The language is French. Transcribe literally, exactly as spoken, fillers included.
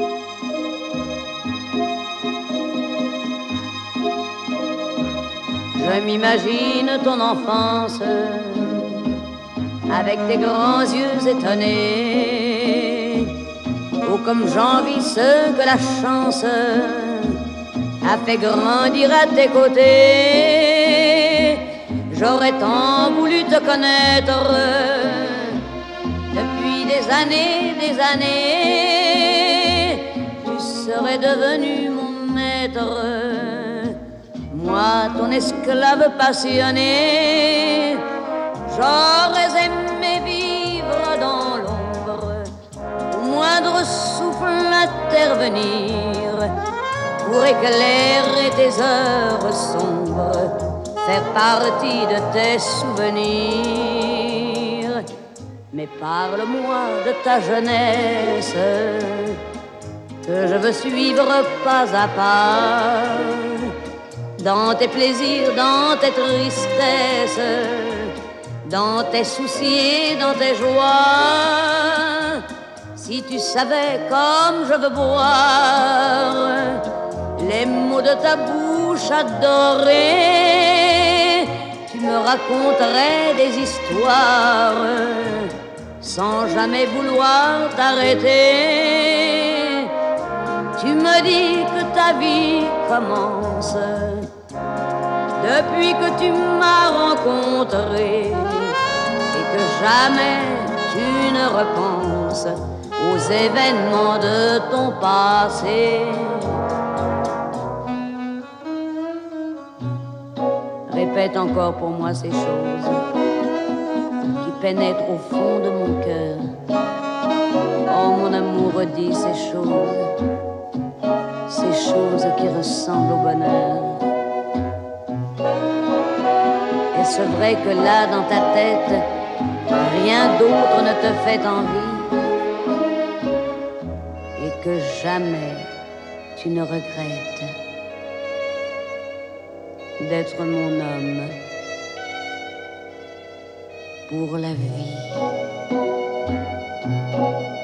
Je m'imagine ton enfance avec tes grands yeux étonnés. Oh, comme j'envie ceux que la chance a fait grandir à tes côtés. J'aurais tant voulu te connaître depuis des années, des années. Tu serais devenu mon maître, moi ton esclave passionné. J'aurais aimé vivre dans l'ombre, au moindre souffle intervenir, pour éclairer tes heures sombres, faire partie de tes souvenirs. Mais parle-moi de ta jeunesse, que je veux suivre pas à pas, dans tes plaisirs, dans tes tristesses, dans tes soucis et dans tes joies. Si tu savais comme je veux boire les mots de ta bouche adorée, tu me raconterais des histoires sans jamais vouloir t'arrêter. Tu me dis que ta vie commence depuis que tu m'as rencontré, et que jamais tu ne repenses aux événements de ton passé. Répète encore pour moi ces choses qui pénètrent au fond de mon cœur. Oh mon amour, redis ces choses, ces choses qui ressemblent au bonheur. Est-ce vrai que là dans ta tête rien d'autre ne te fait envie, et que jamais tu ne regrettes d'être mon homme pour la vie?